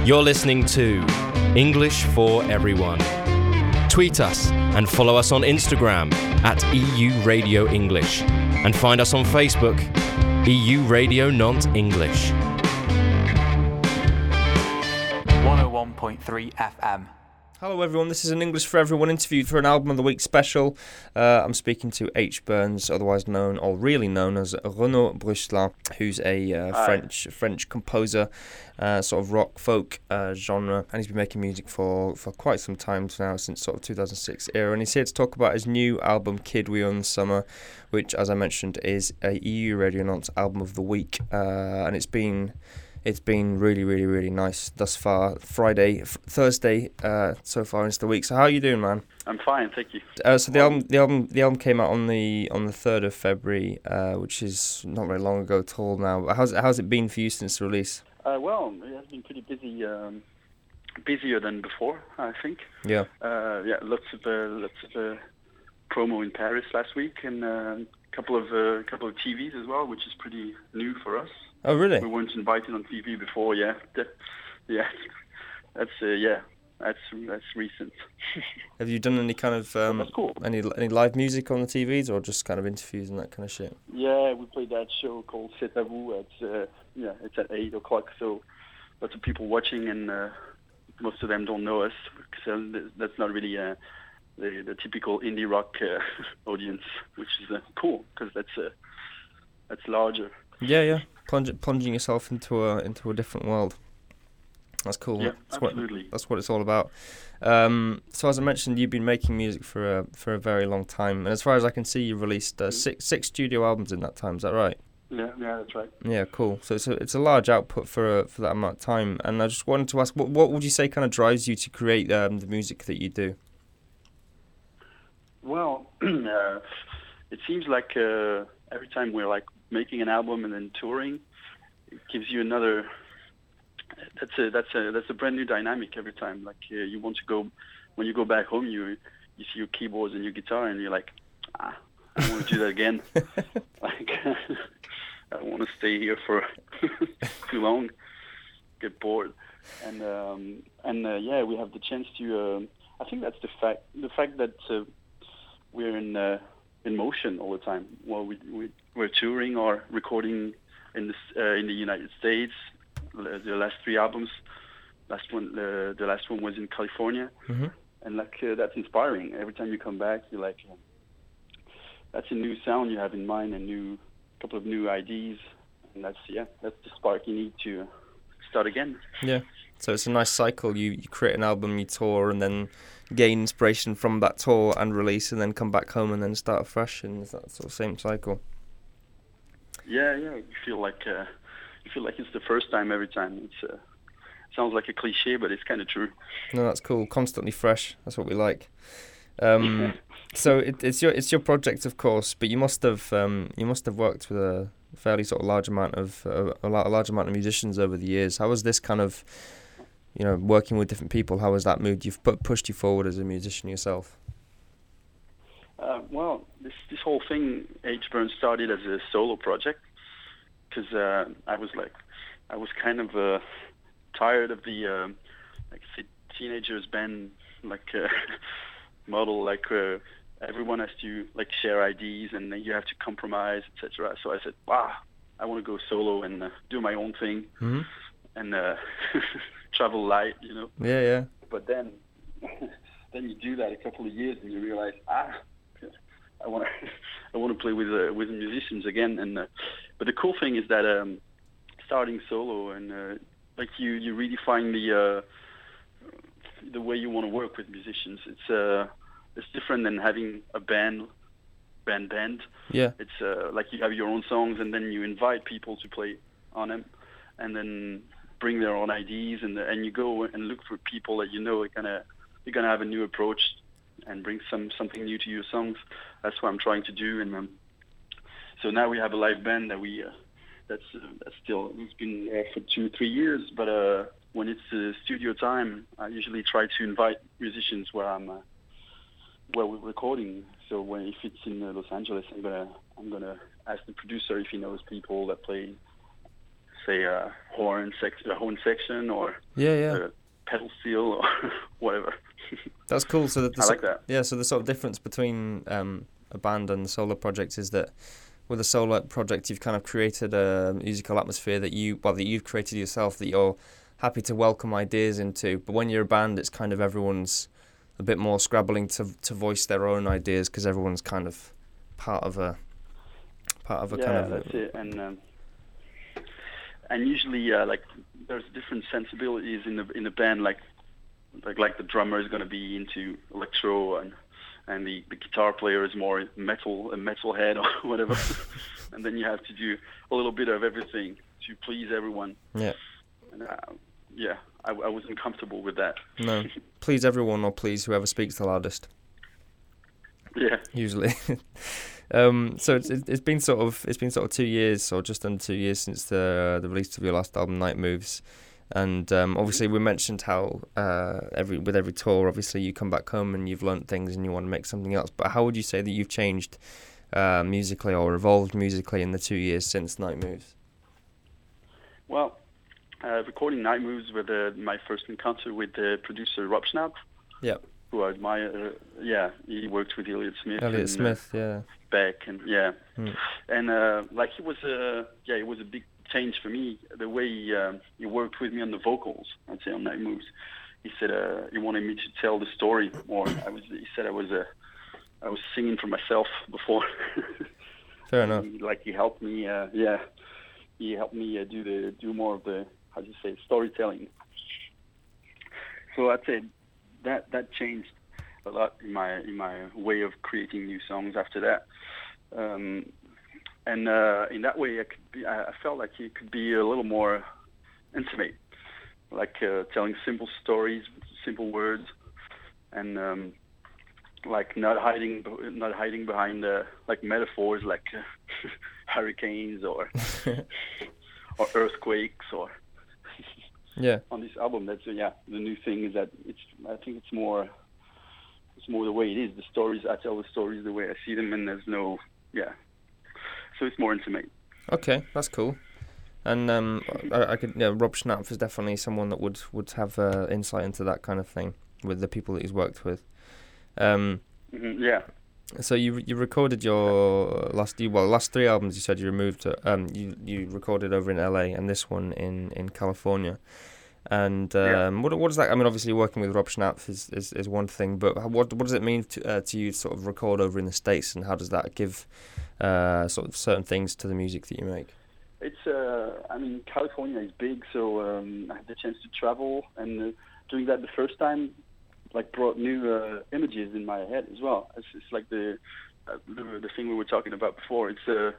You're listening to English for Everyone. Tweet us and follow us on Instagram at EU Radio English and find us on Facebook, EU Radio Nantes English. 101.3 FM. Hello everyone, this is an English for Everyone interview for an Album of the Week special. I'm speaking to H. Burns, otherwise known, or really known as Renaud Bruchelin, who's a French composer, sort of rock, folk genre, and he's been making music for quite some time now, since sort of 2006 era, and he's here to talk about his new album, Kid We Own Summer, which, as I mentioned, is a EU Radio Nantes Album of the Week, and it's been really, really, really nice thus far. Thursday, so far into the week. So how are you doing, man? I'm fine, thank you. So the album came out on the 3rd of February, which is not very long ago at all now. How's it been for you since the release? Well, it has been pretty busy, busier than before, I think. Yeah. Lots of promo in Paris last week, and a couple of TVs as well, which is pretty new for us. Oh, really? We weren't invited on TV before, yeah. That's recent. Have you done any kind of that's cool. any live music on the TVs, or just kind of interviews and that kind of shit? Yeah, we played that show called C'est à vous. It's at 8 o'clock, so lots of people watching, and most of them don't know us, because that's not really the typical indie rock audience, which is cool, because that's larger. Yeah. Plunging yourself into a different world. That's cool. Yeah, absolutely. That's what it's all about. So as I mentioned, you've been making music for a very long time, and as far as I can see, you've released six studio albums in that time. Is that right? Yeah, that's right. Yeah, cool. So it's a large output for that amount of time, and I just wanted to ask, what would you say kind of drives you to create the music that you do? Well, it seems like every time we're like making an album and then touring, it gives you another. That's a brand new dynamic every time. Like you want to go, when you go back home, you see your keyboards and your guitar, and you're like, I don't want to do that again. Like I don't want to stay here for too long, get bored, and we have the chance to. I think that's the fact that we're in motion all the time. Well, we're touring or recording in the United States. The last 3 albums, the last one was in California, mm-hmm. And like that's inspiring. Every time you come back, you're like, that's a new sound you have in mind, couple of new ideas, and that's the spark you need to start again. Yeah. So it's a nice cycle. You create an album, you tour, and then gain inspiration from that tour and release, and then come back home and then start afresh, and it's that sort of same cycle. Yeah. You feel like it's the first time every time. It sounds like a cliche, but it's kind of true. No, that's cool. Constantly fresh. That's what we like. So it's your project, of course, but you must have worked with a fairly sort of large amount of musicians over the years. How was this kind of, working with different people? How has that pushed you forward as a musician yourself? Well, this whole thing, H. Burns, started as a solo project, because I was kind of tired of the teenagers band model, everyone has to share ideas and then you have to compromise, etc. So I said, I want to go solo and do my own thing, mm-hmm. and travel light, Yeah. But then you do that a couple of years and you realize, I want to play with musicians again. And but the cool thing is that starting solo and you really find the way you want to work with musicians. It's different than having a band. Yeah. It's like you have your own songs and then you invite people to play on them, and then bring their own ideas, and you go and look for people that you're gonna have a new approach and bring something new to your songs. That's what I'm trying to do, and so now we have a live band that that's still, it's been for 2-3 years, but when it's studio time, I usually try to invite musicians where we're recording. So if it's in Los Angeles, I'm gonna ask the producer if he knows people that play say horn section or pedal steel or whatever. That's cool. So I like that. Yeah. So the sort of difference between a band and the solo project is that with a solo project, you've kind of created a musical atmosphere that you've created yourself, that you're happy to welcome ideas into. But when you're a band, it's kind of everyone's a bit more scrabbling to voice their own ideas because everyone's kind of part of a kind of. Yeah, that's it. And usually, like there's different sensibilities in the band. Like the drummer is going to be into electro and the guitar player is more a metalhead or whatever. And then you have to do a little bit of everything to please everyone. Yeah. And, I wasn't comfortable with that. No, please everyone or please whoever speaks the loudest. Yeah. Usually. So it's been sort of 2 years or just under 2 years since the release of your last album, Night Moves. And obviously we mentioned how with every tour, obviously you come back home and you've learnt things and you want to make something else. But how would you say that you've changed musically or evolved musically in the 2 years since Night Moves? Well, recording Night Moves with my first encounter with the producer Rob Schnapp, who I admire. He worked with Elliott Smith. Beck, and and like it was a big change for me, the way he worked with me on the vocals. I'd say on Night Moves, he said he wanted me to tell the story more. He said I was singing for myself before. Fair enough. He helped me. He helped me do more of the storytelling. So I'd say that changed a lot in my way of creating new songs after that. And in that way, I felt like it could be a little more intimate, like telling simple stories, simple words, and like not hiding behind like metaphors, like hurricanes or earthquakes or. Yeah. On this album, that's the new thing is that I think it's more the way it is. The stories, I tell the stories the way I see them, and there's no. So it's more intimate. Okay, that's cool. And I could, Rob Schnapp is definitely someone that would have insight into that kind of thing with the people that he's worked with. Yeah. So you recorded your last 3 albums. You said you removed you recorded over in LA and this one in California. And what does that? I mean, obviously working with Rob Schnapp is one thing, but what does it mean to you to sort of record over in the States, and how does that give sort of certain things to the music that you make? It's I mean, California is big, so I had the chance to travel, and doing that the first time like brought new images in my head as well. It's like the thing we were talking about before. It's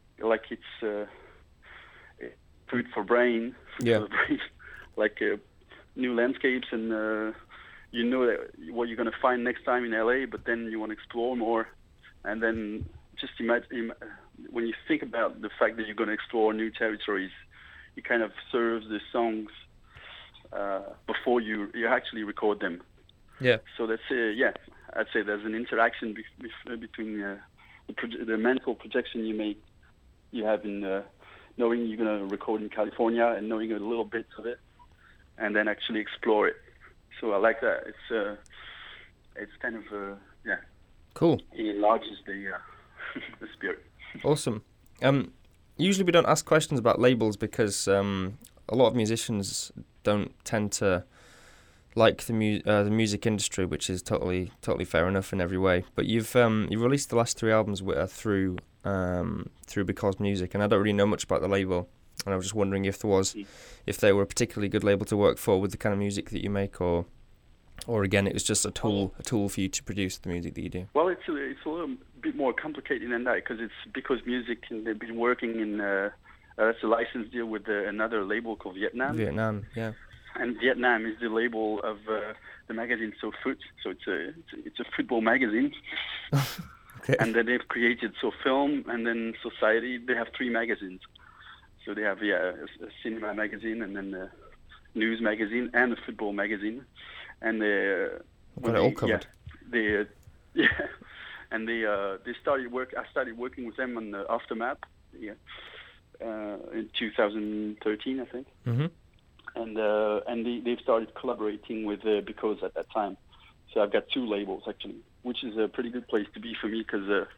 food for brain. Yeah. For the brain. Like new landscapes, and you know that what you're going to find next time in LA, but then you want to explore more. And then just imagine, when you think about the fact that you're going to explore new territories, it kind of serves the songs before you actually record them. Yeah. So that's I'd say there's an interaction between the mental projection you have in knowing you're going to record in California and knowing a little bit of it, and then actually explore it. So I like that. It's kind of cool. It enlarges the spirit. Awesome. Usually we don't ask questions about labels because a lot of musicians don't tend to like the music industry, which is totally fair enough in every way. But you've released the last 3 albums through Because Music, and I don't really know much about the label. And I was just wondering if they were a particularly good label to work for with the kind of music that you make, or again, it was just a tool for you to produce the music that you do. Well, it's a little bit more complicated than that, because it's Because Music, and they've been working in that's a license deal with another label called Vietnam. Vietnam, yeah. And Vietnam is the label of the magazine So Foot. So it's a football magazine. Okay. And then they've created So Film, and then Society. They have 3 magazines. So they have a cinema magazine, and then a news magazine, and a football magazine. And they got it all covered. And they started work. I started working with them on the Aftermath. Yeah. in 2013, I think. Mm-hmm. And they've started collaborating with Because at that time. So I've got 2 labels actually, which is a pretty good place to be for me because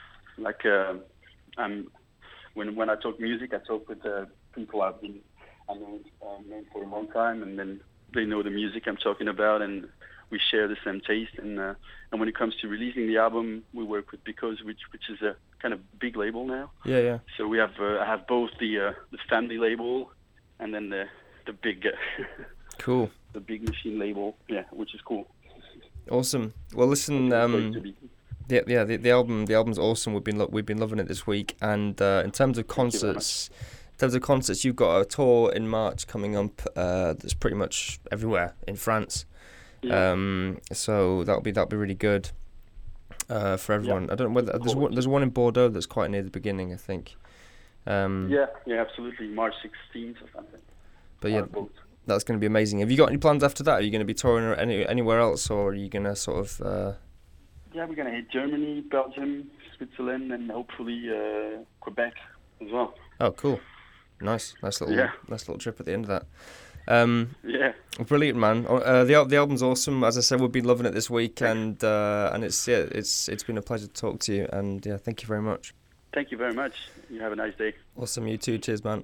when I talk music, I talk with people I've known for a long time, and then they know the music I'm talking about, and we share the same taste. And when it comes to releasing the album, we work with Because, which is a kind of big label now. Yeah. So we have I have both the family label and then the big Cool. the big machine label. Yeah, which is cool. Awesome. Well, listen. The album's awesome. We've been loving it this week. And in terms of concerts, you've got a tour in March coming up. That's pretty much everywhere in France. Yeah. So that'll be really good for everyone. Yeah. I don't know whether there's one in Bordeaux that's quite near the beginning, I think. Yeah, absolutely. March 16th or something. But yeah, that's going to be amazing. Have you got any plans after that? Are you going to be touring anywhere else, or are you going to sort of? Yeah, we're going to hit Germany, Belgium, Switzerland, and hopefully Quebec as well. Oh, cool! Nice little trip at the end of that. Yeah. Brilliant, man. The album's awesome. As I said, we've been loving it this week, and it's been a pleasure to talk to you. And yeah, thank you very much. Thank you very much. You have a nice day. Awesome, you too. Cheers, man.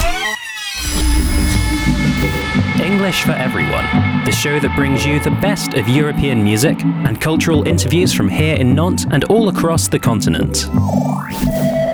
English for Everyone, the show that brings you the best of European music and cultural interviews from here in Nantes and all across the continent.